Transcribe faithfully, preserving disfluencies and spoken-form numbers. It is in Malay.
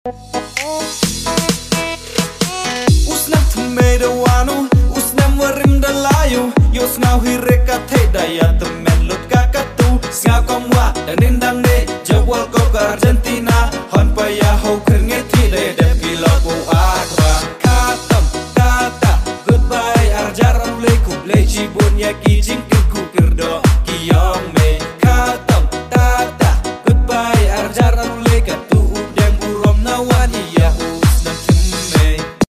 Usnam tomato wanu, usnam warim dalayu, yos ngau hireka te daya temen lut kakatu, ngau komwa dan indang ne, jawal ko ke Argentina, hon payah ho